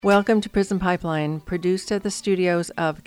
Welcome to Prison Pipeline, produced at the studios of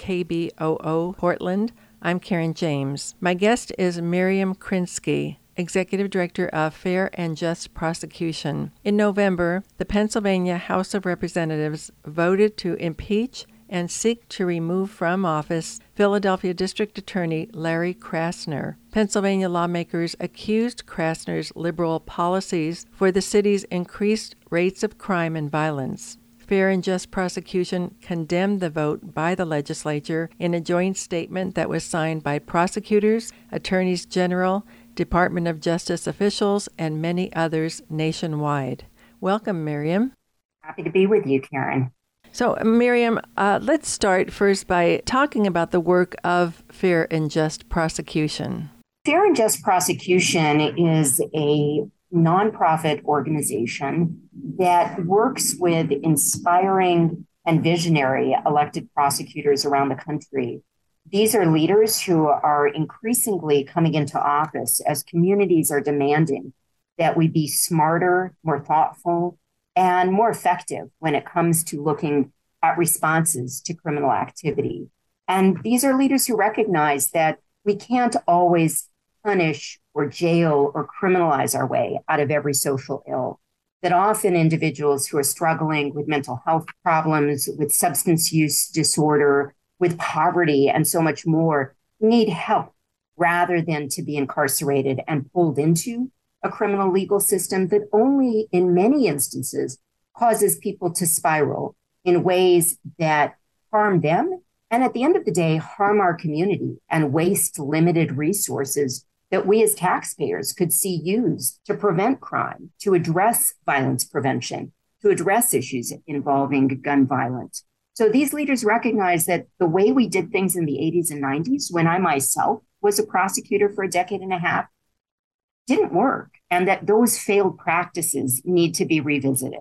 KBOO Portland. I'm Karen James. My guest is Miriam Krinsky, Executive Director of Fair and Just Prosecution. In November, the Pennsylvania House of Representatives voted to impeach and seek to remove from office Philadelphia District Attorney Larry Krasner. Pennsylvania lawmakers accused Krasner's liberal policies for the city's increased rates of crime and violence. Fair and Just Prosecution condemned the vote by the legislature in a joint statement that was signed by prosecutors, attorneys general, Department of Justice officials, and many others nationwide. Welcome, Miriam. Happy to be with you, Karen. So, Miriam, let's start first by talking about the work of Fair and Just Prosecution. Fair and Just Prosecution is a nonprofit organization that works with inspiring and visionary elected prosecutors around the country. These are leaders who are increasingly coming into office as communities are demanding that we be smarter, more thoughtful, and more effective when it comes to looking at responses to criminal activity. And these are leaders who recognize that we can't always punish or jail or criminalize our way out of every social ill, that often individuals who are struggling with mental health problems, with substance use disorder, with poverty, and so much more, need help rather than to be incarcerated and pulled into a criminal legal system that only in many instances causes people to spiral in ways that harm them and at the end of the day harm our community and waste limited resources that we as taxpayers could see used to prevent crime, to address violence prevention, to address issues involving gun violence. So these leaders recognize that the way we did things in the 80s and 90s, when I myself was a prosecutor for a decade and a half, didn't work, and that those failed practices need to be revisited.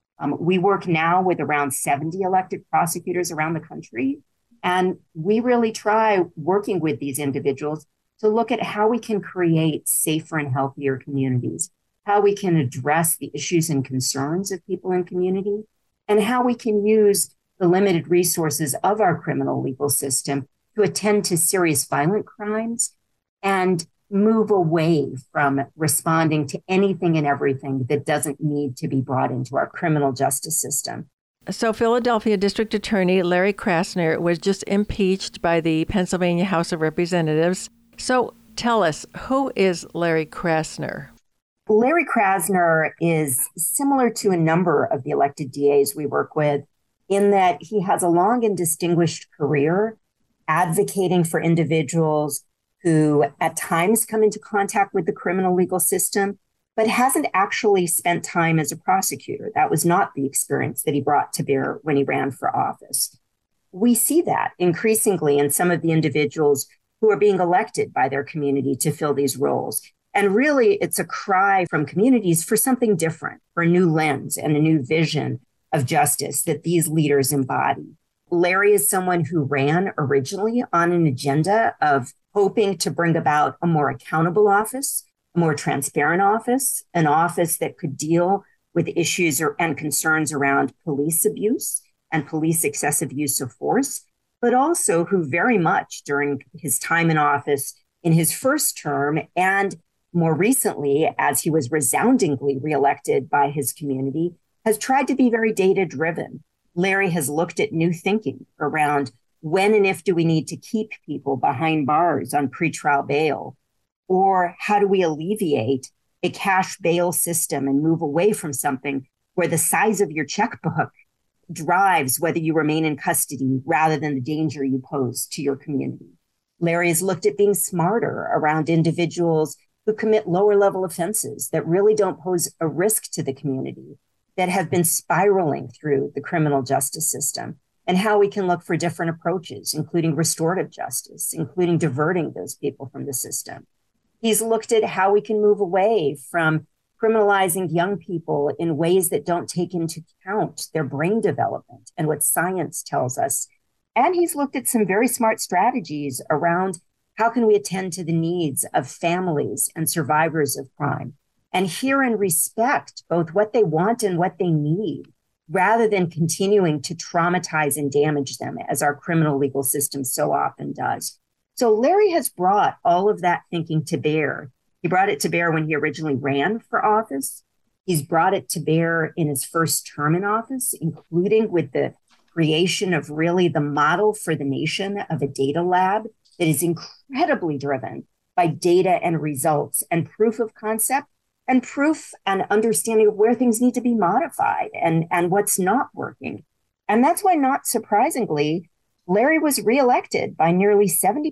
We work now with around 70 elected prosecutors around the country, and we really try working with these individuals to look at how we can create safer and healthier communities, how we can address the issues and concerns of people in community, and how we can use the limited resources of our criminal legal system to attend to serious violent crimes and move away from responding to anything and everything that doesn't need to be brought into our criminal justice system. So Philadelphia District Attorney Larry Krasner was just impeached by the Pennsylvania House of Representatives. So tell us, who is Larry Krasner? Larry Krasner is similar to a number of the elected DAs we work with in that he has a long and distinguished career advocating for individuals who at times come into contact with the criminal legal system, but hasn't actually spent time as a prosecutor. That was not the experience that he brought to bear when he ran for office. We see that increasingly in some of the individuals who are being elected by their community to fill these roles. And really, it's a cry from communities for something different, for a new lens and a new vision of justice that these leaders embody. Larry is someone who ran originally on an agenda of hoping to bring about a more accountable office, a more transparent office, an office that could deal with issues and concerns around police abuse and police excessive use of force, but also who very much during his time in office in his first term and more recently, as he was resoundingly reelected by his community, has tried to be very data-driven. Larry has looked at new thinking around when and if do we need to keep people behind bars on pretrial bail, or how do we alleviate a cash bail system and move away from something where the size of your checkbook drives whether you remain in custody rather than the danger you pose to your community. Larry has looked at being smarter around individuals who commit lower level offenses that really don't pose a risk to the community, that have been spiraling through the criminal justice system, and how we can look for different approaches, including restorative justice, including diverting those people from the system. He's looked at how we can move away from criminalizing young people in ways that don't take into account their brain development and what science tells us. And he's looked at some very smart strategies around how can we attend to the needs of families and survivors of crime and hear and respect both what they want and what they need rather than continuing to traumatize and damage them as our criminal legal system so often does. So Larry has brought all of that thinking to bear. He brought it to bear when he originally ran for office. He's brought it to bear in his first term in office, including with the creation of really the model for the nation of a data lab that is incredibly driven by data and results and proof of concept and proof and understanding of where things need to be modified and what's not working. And that's why, not surprisingly, Larry was reelected by nearly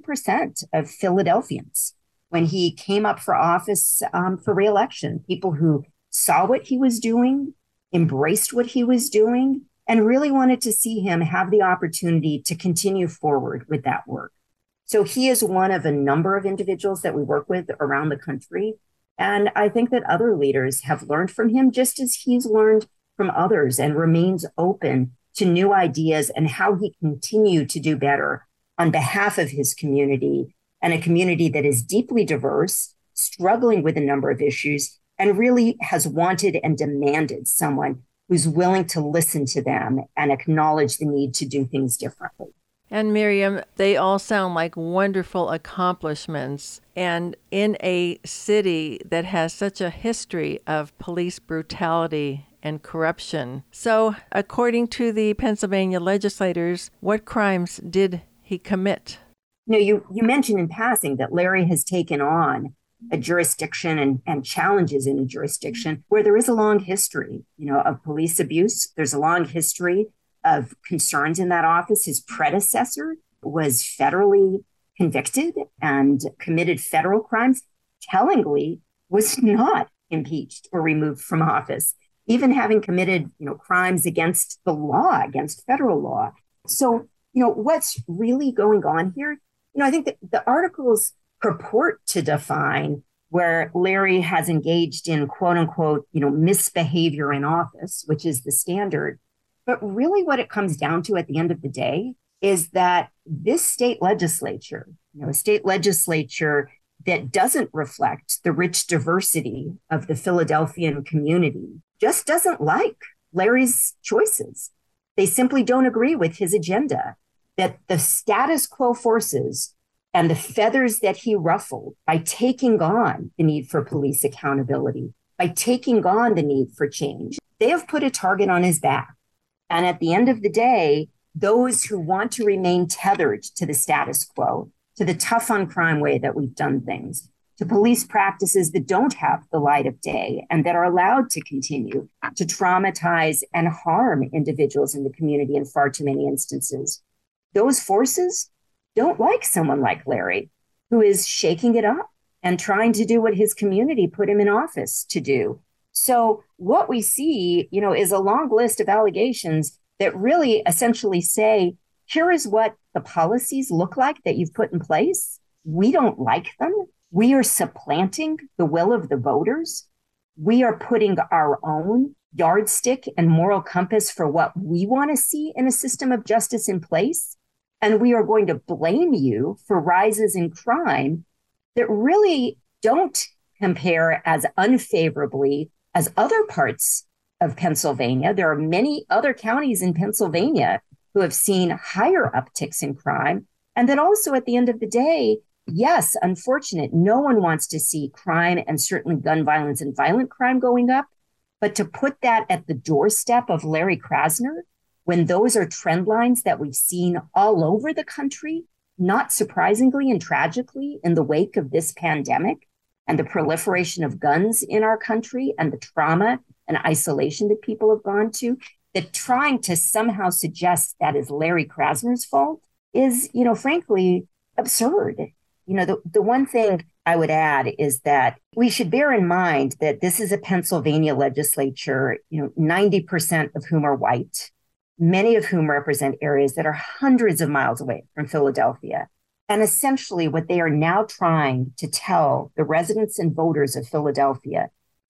70% of Philadelphians when he came up for office for reelection. People who saw what he was doing, embraced what he was doing, and really wanted to see him have the opportunity to continue forward with that work. So he is one of a number of individuals that we work with around the country. And I think that other leaders have learned from him just as he's learned from others and remains open to new ideas and how he can continue to do better on behalf of his community, and a community that is deeply diverse, struggling with a number of issues, and really has wanted and demanded someone who's willing to listen to them and acknowledge the need to do things differently. And Miriam, they all sound like wonderful accomplishments. And in a city that has such a history of police brutality and corruption. So, according to the Pennsylvania legislators, what crimes did he commit? You mentioned in passing that Larry has taken on a jurisdiction and challenges in a jurisdiction where there is a long history, of police abuse. There's a long history of concerns in that office. His predecessor was federally convicted and committed federal crimes. Tellingly, was not impeached or removed from office, even having committed, crimes against the law, against federal law. So, what's really going on here? I think that the articles purport to define where Larry has engaged in quote unquote, misbehavior in office, which is the standard. But really what it comes down to at the end of the day is that this state legislature, a state legislature that doesn't reflect the rich diversity of the Philadelphian community, just doesn't like Larry's choices. They simply don't agree with his agenda, that the status quo forces and the feathers that he ruffled by taking on the need for police accountability, by taking on the need for change, they have put a target on his back. And at the end of the day, those who want to remain tethered to the status quo, to the tough on crime way that we've done things, to police practices that don't have the light of day and that are allowed to continue to traumatize and harm individuals in the community in far too many instances, those forces don't like someone like Larry, who is shaking it up and trying to do what his community put him in office to do. So what we see, is a long list of allegations that really essentially say, here is what the policies look like that you've put in place. We don't like them. We are supplanting the will of the voters. We are putting our own yardstick and moral compass for what we want to see in a system of justice in place. And we are going to blame you for rises in crime that really don't compare as unfavorably as other parts of Pennsylvania. There are many other counties in Pennsylvania who have seen higher upticks in crime. And that also at the end of the day, yes, unfortunate, no one wants to see crime and certainly gun violence and violent crime going up. But to put that at the doorstep of Larry Krasner, when those are trend lines that we've seen all over the country, not surprisingly and tragically in the wake of this pandemic and the proliferation of guns in our country and the trauma and isolation that people have gone to, that trying to somehow suggest that is Larry Krasner's fault is, frankly, absurd. The one thing I would add is that we should bear in mind that this is a Pennsylvania legislature, 90% of whom are white, many of whom represent areas that are hundreds of miles away from Philadelphia. And essentially what they are now trying to tell the residents and voters of Philadelphia,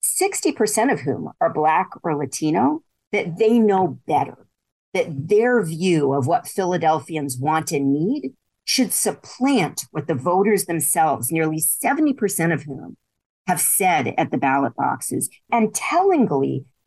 60% of whom are Black or Latino, that they know better, that their view of what Philadelphians want and need should supplant what the voters themselves, nearly 70% of whom, have said at the ballot boxes. And tellingly,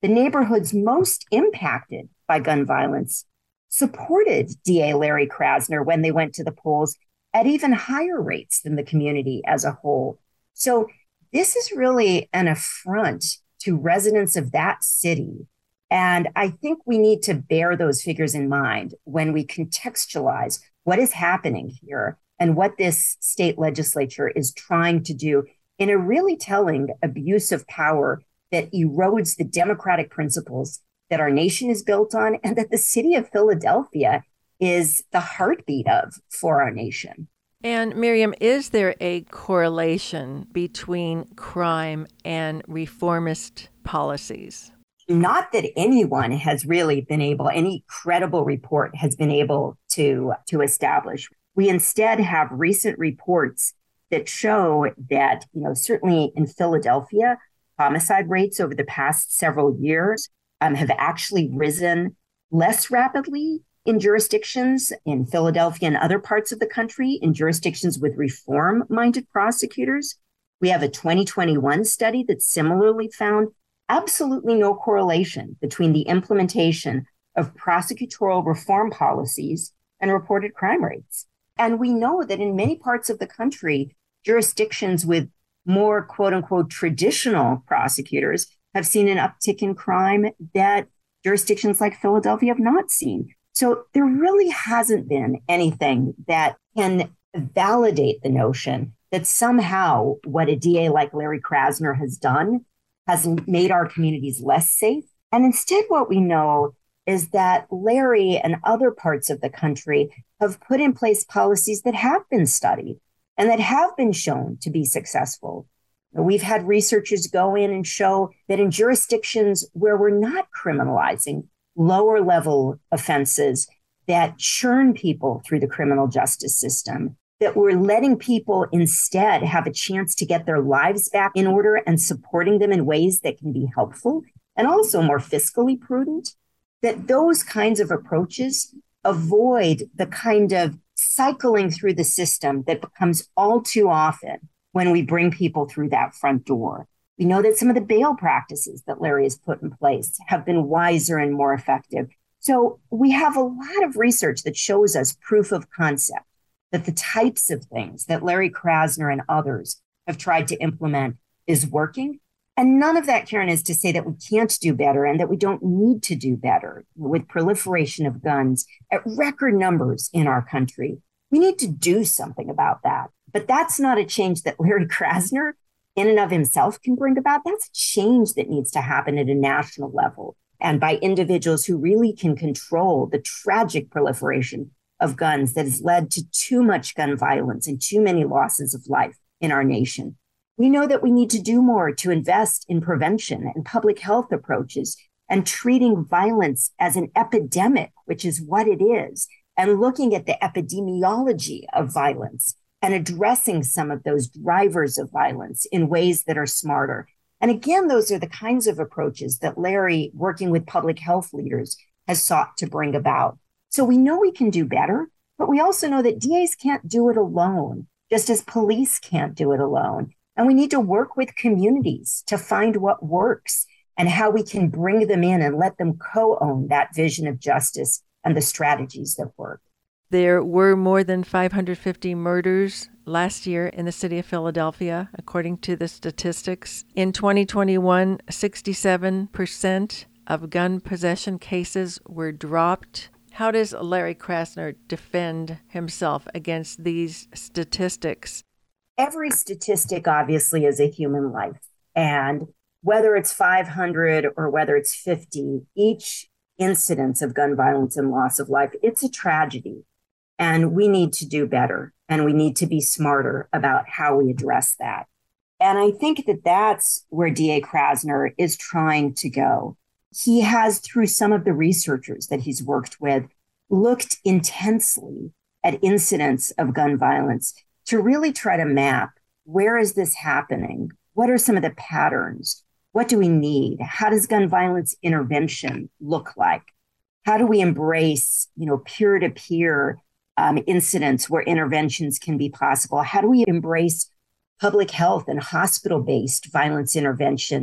the neighborhoods most impacted by gun violence supported DA Larry Krasner when they went to the polls at even higher rates than the community as a whole. So this is really an affront to residents of that city. And I think we need to bear those figures in mind when we contextualize what is happening here and what this state legislature is trying to do in a really telling abuse of power that erodes the democratic principles that our nation is built on and that the city of Philadelphia is the heartbeat of for our nation. And Miriam, is there a correlation between crime and reformist policies? Not that anyone has really been able, any credible report has been able to establish. We instead have recent reports that show that, certainly in Philadelphia, homicide rates over the past several years have actually risen less rapidly in jurisdictions in Philadelphia and other parts of the country, in jurisdictions with reform-minded prosecutors. We have a 2021 study that similarly found absolutely no correlation between the implementation of prosecutorial reform policies and reported crime rates. And we know that in many parts of the country, jurisdictions with more quote unquote traditional prosecutors have seen an uptick in crime that jurisdictions like Philadelphia have not seen. So there really hasn't been anything that can validate the notion that somehow what a DA like Larry Krasner has done has made our communities less safe. And instead, what we know is that Larry and other parts of the country have put in place policies that have been studied and that have been shown to be successful. We've had researchers go in and show that in jurisdictions where we're not criminalizing lower level offenses that churn people through the criminal justice system, that we're letting people instead have a chance to get their lives back in order and supporting them in ways that can be helpful and also more fiscally prudent, that those kinds of approaches avoid the kind of cycling through the system that becomes all too often when we bring people through that front door. We know that some of the bail practices that Larry has put in place have been wiser and more effective. So we have a lot of research that shows us proof of concept that the types of things that Larry Krasner and others have tried to implement is working. And none of that, Karen, is to say that we can't do better and that we don't need to do better. With proliferation of guns at record numbers in our country, we need to do something about that. But that's not a change that Larry Krasner in and of himself can bring about. That's a change that needs to happen at a national level and by individuals who really can control the tragic proliferation of guns that has led to too much gun violence and too many losses of life in our nation. We know that we need to do more to invest in prevention and public health approaches and treating violence as an epidemic, which is what it is, and looking at the epidemiology of violence and addressing some of those drivers of violence in ways that are smarter. And again, those are the kinds of approaches that Larry, working with public health leaders, has sought to bring about. So we know we can do better, but we also know that DAs can't do it alone, just as police can't do it alone. And we need to work with communities to find what works and how we can bring them in and let them co-own that vision of justice and the strategies that work. There were more than 550 murders last year in the city of Philadelphia, according to the statistics. In 2021, 67% of gun possession cases were dropped. How does Larry Krasner defend himself against these statistics? Every statistic, obviously, is a human life. And whether it's 500 or whether it's 50, each incidence of gun violence and loss of life, it's a tragedy. And we need to do better. And we need to be smarter about how we address that. And I think that that's where DA Krasner is trying to go. He has, through some of the researchers that he's worked with, looked intensely at incidents of gun violence to really try to map, where is this happening? What are some of the patterns? What do we need? How does gun violence intervention look like? How do we embrace, peer-to-peer incidents where interventions can be possible? How do we embrace public health and hospital-based violence intervention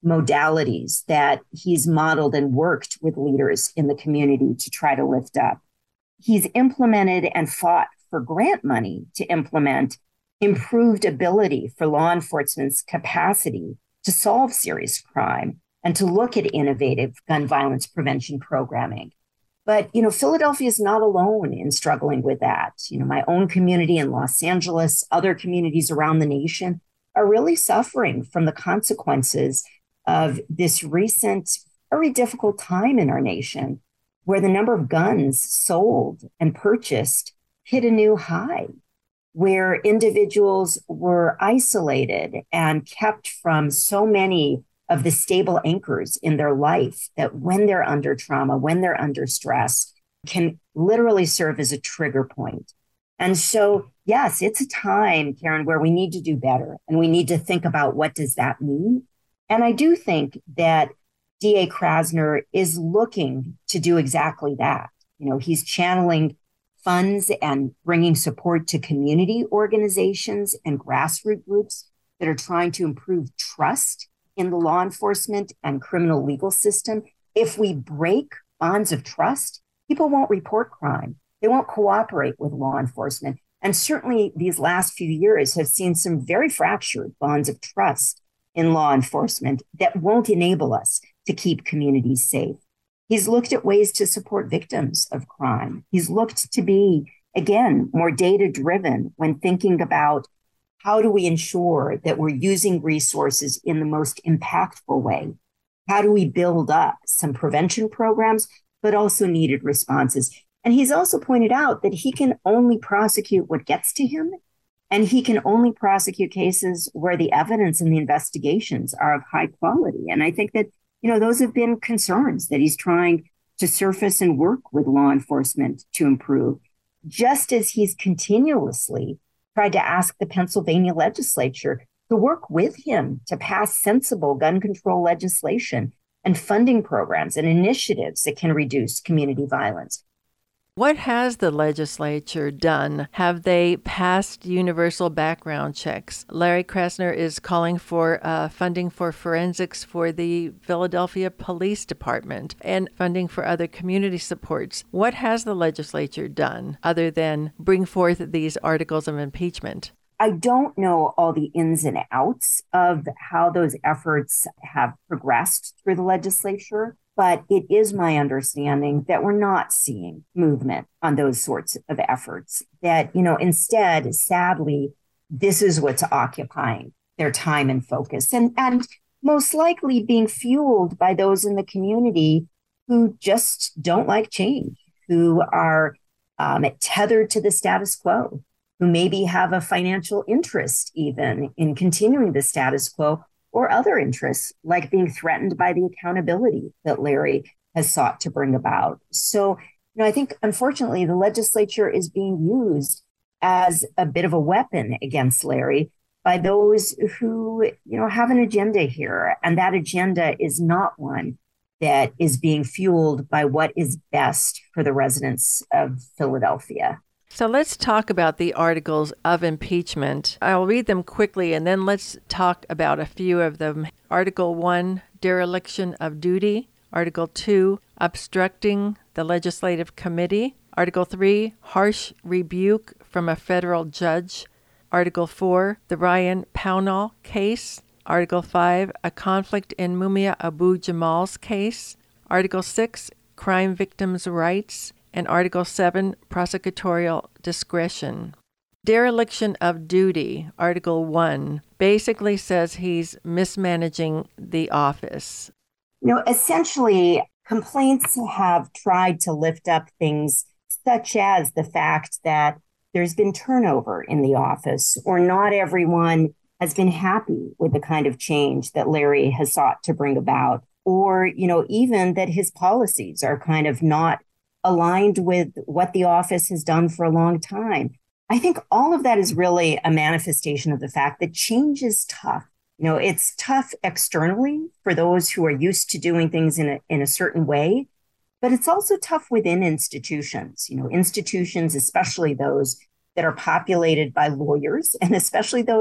modalities that he's modeled and worked with leaders in the community to try to lift up. He's implemented and fought for grant money to implement improved ability for law enforcement's capacity to solve serious crime and to look at innovative gun violence prevention programming. But, Philadelphia is not alone in struggling with that. My own community in Los Angeles, other communities around the nation are really suffering from the consequences of this recent, very difficult time in our nation where the number of guns sold and purchased hit a new high, where individuals were isolated and kept from so many of the stable anchors in their life that when they're under trauma, when they're under stress, can literally serve as a trigger point. And so, yes, it's a time, Karen, where we need to do better and we need to think about what does that mean. And I do think that DA Krasner is looking to do exactly that. He's channeling funds and bringing support to community organizations and grassroots groups that are trying to improve trust in the law enforcement and criminal legal system. If we break bonds of trust, people won't report crime. They won't cooperate with law enforcement. And certainly these last few years have seen some very fractured bonds of trust in law enforcement that won't enable us to keep communities safe. He's looked at ways to support victims of crime. He's looked to be, again, more data-driven when thinking about how do we ensure that we're using resources in the most impactful way? How do we build up some prevention programs, but also needed responses? And he's also pointed out that he can only prosecute what gets to him, and he can only prosecute cases where the evidence and the investigations are of high quality. And I think that, those have been concerns that he's trying to surface and work with law enforcement to improve, just as he's continuously tried to ask the Pennsylvania legislature to work with him to pass sensible gun control legislation and funding programs and initiatives that can reduce community violence. What has the legislature done? Have they passed universal background checks? Larry Krasner is calling for funding for forensics for the Philadelphia Police Department and funding for other community supports. What has the legislature done other than bring forth these articles of impeachment? I don't know all the ins and outs of how those efforts have progressed through the legislature, but it is my understanding that we're not seeing movement on those sorts of efforts. That, instead, sadly, this is what's occupying their time and focus, and most likely being fueled by those in the community who just don't like change, who are tethered to the status quo, who maybe have a financial interest even in continuing the status quo, or other interests like being threatened by the accountability that Larry has sought to bring about. So, I think, unfortunately, the legislature is being used as a bit of a weapon against Larry by those who, have an agenda here. And that agenda is not one that is being fueled by what is best for the residents of Philadelphia. So let's talk about the articles of impeachment. I'll read them quickly and then let's talk about a few of them. Article 1, dereliction of duty. Article 2, obstructing the legislative committee. Article 3, harsh rebuke from a federal judge. Article 4, the Ryan Pownall case. Article 5, a conflict in Mumia Abu-Jamal's case. Article 6, crime victims' rights. And Article 7, prosecutorial discretion. Dereliction of duty, Article 1, basically says he's mismanaging the office. Essentially, complaints have tried to lift up things such as the fact that there's been turnover in the office, or not everyone has been happy with the kind of change that Larry has sought to bring about, or, even that his policies are kind of not aligned with what the office has done for a long time. I think all of that is really a manifestation of the fact that change is tough. It's tough externally for those who are used to doing things in a certain way, but it's also tough within institutions. Institutions, especially those that are populated by lawyers, and especially those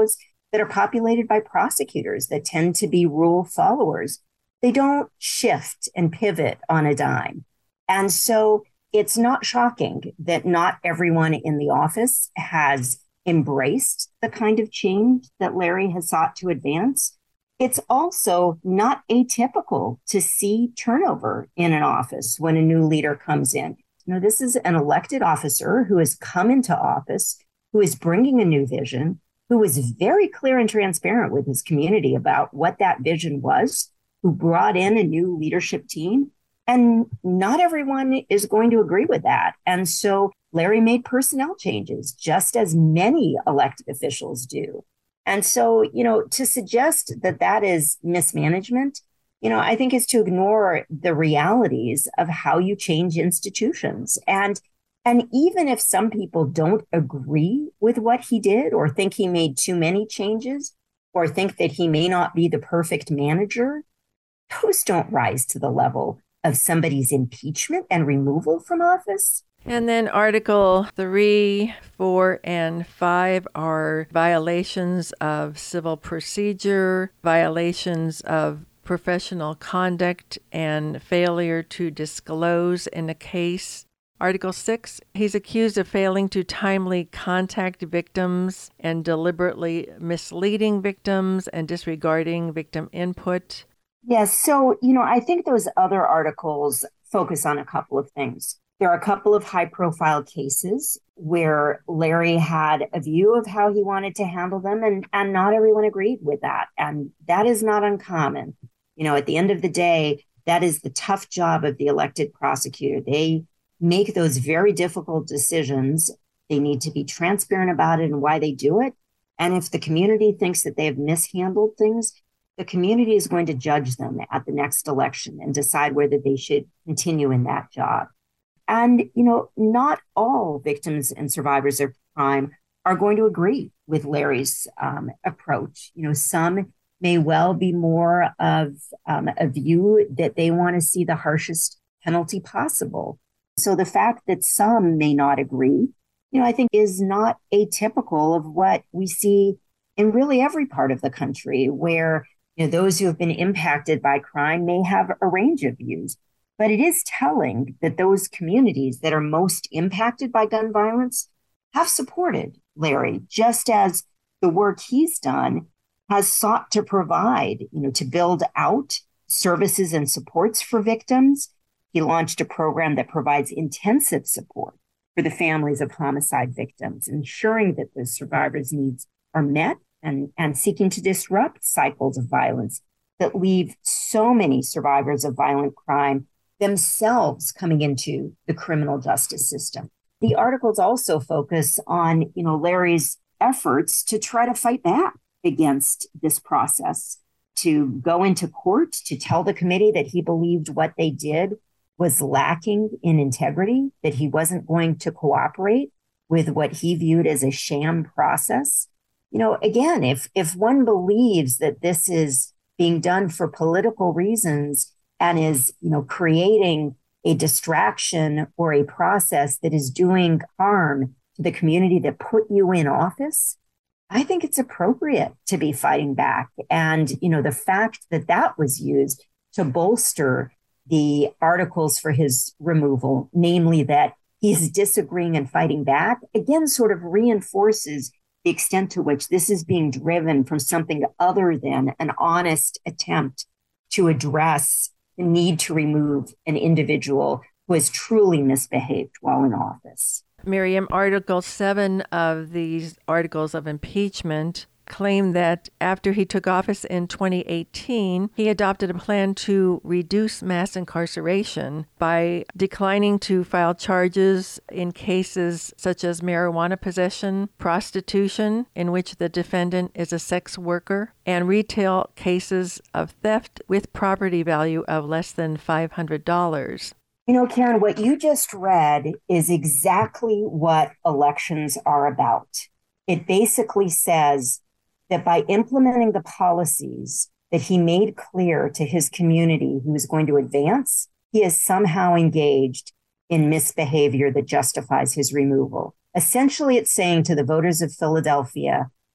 that are populated by prosecutors that tend to be rule followers. They don't shift and pivot on a dime. And so it's not shocking that not everyone in the office has embraced the kind of change that Larry has sought to advance. It's also not atypical to see turnover in an office when a new leader comes in. This is an elected officer who has come into office, who is bringing a new vision, who was very clear and transparent with his community about what that vision was, who brought in a new leadership team. And not everyone is going to agree with that. And so Larry made personnel changes, just as many elected officials do. And so, to suggest that that is mismanagement, I think is to ignore the realities of how you change institutions. And even if some people don't agree with what he did or think he made too many changes or think that he may not be the perfect manager, those don't rise to the level of somebody's impeachment and removal from office. And then Article 3, 4, and 5 are violations of civil procedure, violations of professional conduct, and failure to disclose in a case. Article 6, he's accused of failing to timely contact victims and deliberately misleading victims and disregarding victim input. Yes. So, I think those other articles focus on a couple of things. There are a couple of high-profile cases where Larry had a view of how he wanted to handle them, and not everyone agreed with that. And that is not uncommon. At the end of the day, that is the tough job of the elected prosecutor. They make those very difficult decisions. They need to be transparent about it and why they do it. And if the community thinks that they have mishandled things, the community is going to judge them at the next election and decide whether they should continue in that job. And, not all victims and survivors of crime are going to agree with Larry's approach. Some may well be more of a view that they want to see the harshest penalty possible. So the fact that some may not agree, I think is not atypical of what we see in really every part of the country where those who have been impacted by crime may have a range of views. But it is telling that those communities that are most impacted by gun violence have supported Larry, just as the work he's done has sought to provide, to build out services and supports for victims. He launched a program that provides intensive support for the families of homicide victims, ensuring that the survivors' needs are met and seeking to disrupt cycles of violence that leave so many survivors of violent crime themselves coming into the criminal justice system. The articles also focus on, Larry's efforts to try to fight back against this process, to go into court, to tell the committee that he believed what they did was lacking in integrity, that he wasn't going to cooperate with what he viewed as a sham process. Again, if one believes that this is being done for political reasons and is, creating a distraction or a process that is doing harm to the community that put you in office, I think it's appropriate to be fighting back. And, the fact that that was used to bolster the articles for his removal, namely that he's disagreeing and fighting back, again, sort of reinforces the extent to which this is being driven from something other than an honest attempt to address the need to remove an individual who has truly misbehaved while in office. Miriam, Article 7 of these articles of impeachment claim that after he took office in 2018, he adopted a plan to reduce mass incarceration by declining to file charges in cases such as marijuana possession, prostitution, in which the defendant is a sex worker, and retail cases of theft with property value of less than $500. Karen, what you just read is exactly what elections are about. It basically says that by implementing the policies that he made clear to his community he was going to advance, he is somehow engaged in misbehavior that justifies his removal. Essentially, it's saying to the voters of Philadelphia,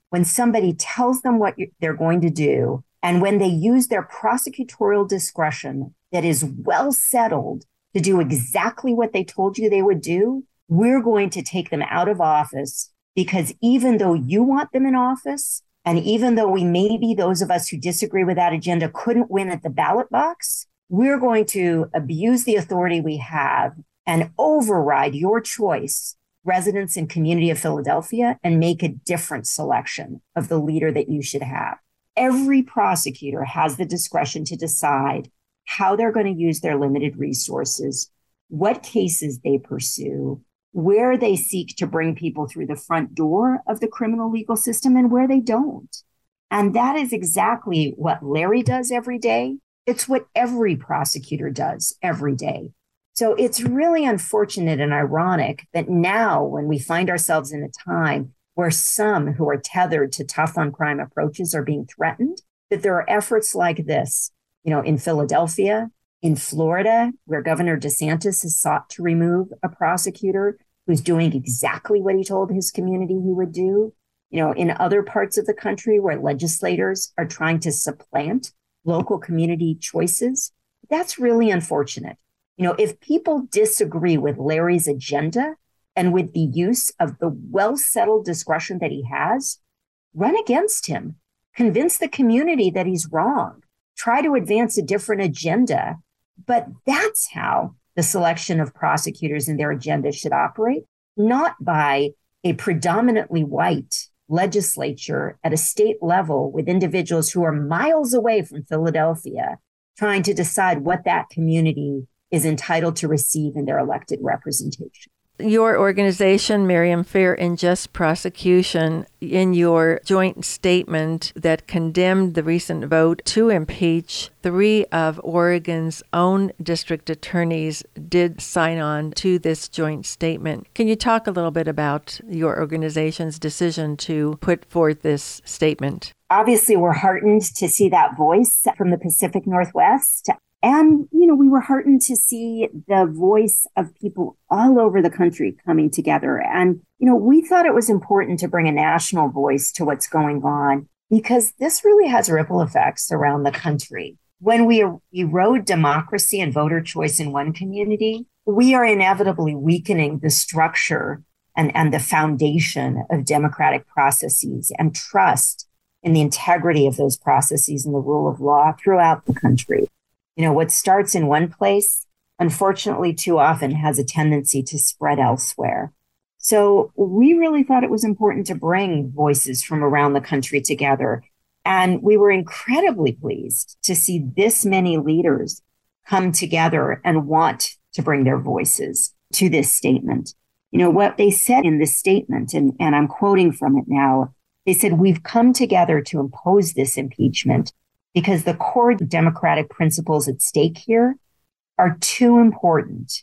when somebody tells them what they're going to do, and when they use their prosecutorial discretion that is well settled to do exactly what they told you they would do, we're going to take them out of office, because even though you want them in office, and even though maybe those of us who disagree with that agenda couldn't win at the ballot box, we're going to abuse the authority we have and override your choice, residents and community of Philadelphia, and make a different selection of the leader that you should have. Every prosecutor has the discretion to decide how they're going to use their limited resources, what cases they pursue, where they seek to bring people through the front door of the criminal legal system, and where they don't. And that is exactly what Larry does every day. It's what every prosecutor does every day. So it's really unfortunate and ironic that now, when we find ourselves in a time where some who are tethered to tough on crime approaches are being threatened, that there are efforts like this, in Philadelphia, in Florida, where Governor DeSantis has sought to remove a prosecutor who's doing exactly what he told his community he would do, in other parts of the country where legislators are trying to supplant local community choices. That's really unfortunate. If people disagree with Larry's agenda and with the use of the well-settled discretion that he has, run against him, convince the community that he's wrong, try to advance a different agenda. But that's how the selection of prosecutors and their agenda should operate, not by a predominantly white legislature at a state level with individuals who are miles away from Philadelphia trying to decide what that community is entitled to receive in their elected representation. Your organization, Miriam Fair and Just Prosecution, in your joint statement that condemned the recent vote to impeach, 3 of Oregon's own district attorneys did sign on to this joint statement. Can you talk a little bit about your organization's decision to put forth this statement? Obviously, we're heartened to see that voice from the Pacific Northwest. And, we were heartened to see the voice of people all over the country coming together. And, we thought it was important to bring a national voice to what's going on, because this really has ripple effects around the country. When we erode democracy and voter choice in one community, we are inevitably weakening the structure and the foundation of democratic processes and trust in the integrity of those processes and the rule of law throughout the country. What starts in one place, unfortunately, too often has a tendency to spread elsewhere. So we really thought it was important to bring voices from around the country together. And we were incredibly pleased to see this many leaders come together and want to bring their voices to this statement. What they said in this statement, and I'm quoting from it now, they said, "We've come together to impose this impeachment because the core democratic principles at stake here are too important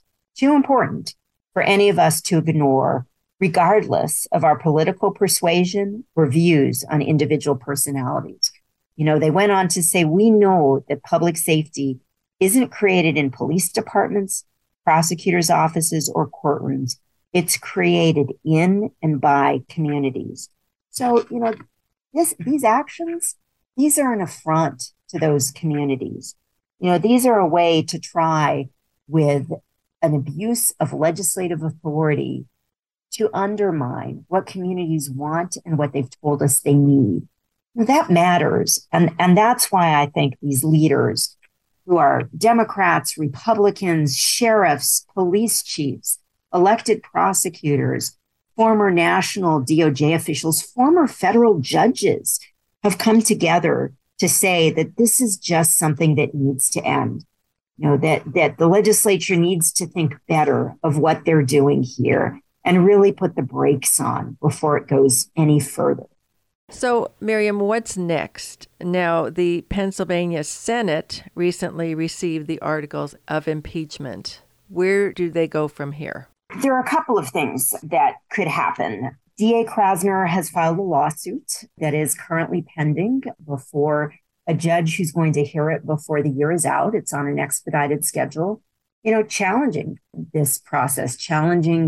for any of us to ignore, regardless of our political persuasion or views on individual personalities." They went on to say, "We know that public safety isn't created in police departments, prosecutors' offices, or courtrooms. It's created in and by communities." So, these actions, these are an affront to those communities. These are a way to try, with an abuse of legislative authority, to undermine what communities want and what they've told us they need. That matters. And that's why I think these leaders, who are Democrats, Republicans, sheriffs, police chiefs, elected prosecutors, former national DOJ officials, former federal judges, have come together to say that this is just something that needs to end. That the legislature needs to think better of what they're doing here and really put the brakes on before it goes any further. So, Miriam, what's next? Now, the Pennsylvania Senate recently received the articles of impeachment. Where do they go from here? There are a couple of things that could happen. DA Krasner has filed a lawsuit that is currently pending before a judge who's going to hear it before the year is out. It's on an expedited schedule, challenging this process, challenging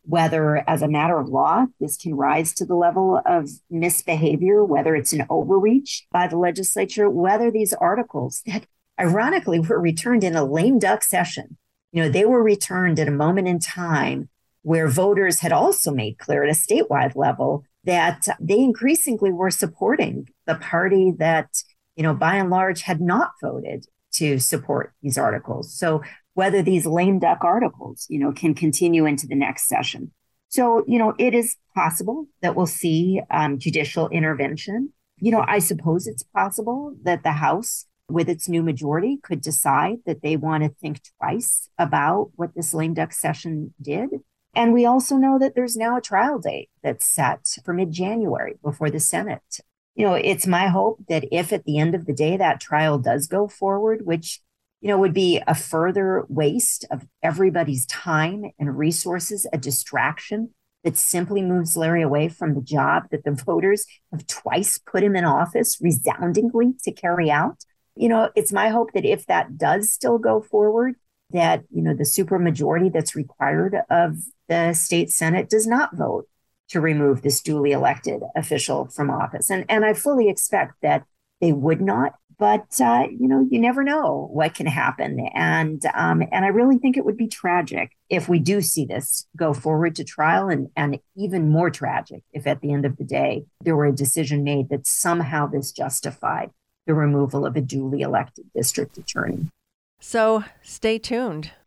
whether as a matter of law, this can rise to the level of misbehavior, whether it's an overreach by the legislature, whether these articles that ironically were returned in a lame duck session, they were returned at a moment in time where voters had also made clear at a statewide level that they increasingly were supporting the party that, by and large had not voted to support these articles. So whether these lame duck articles, can continue into the next session. So, it is possible that we'll see judicial intervention. I suppose it's possible that the House, with its new majority, could decide that they want to think twice about what this lame duck session did. And we also know that there's now a trial date that's set for mid-January before the Senate. It's my hope that if at the end of the day that trial does go forward, which would be a further waste of everybody's time and resources, a distraction that simply moves Larry away from the job that the voters have twice put him in office resoundingly to carry out. It's my hope that if that does still go forward, that, the supermajority that's required of the state Senate does not vote to remove this duly elected official from office. And I fully expect that they would not. But, you never know what can happen. And I really think it would be tragic if we do see this go forward to trial, and even more tragic if at the end of the day there were a decision made that somehow this justified the removal of a duly elected district attorney. So stay tuned.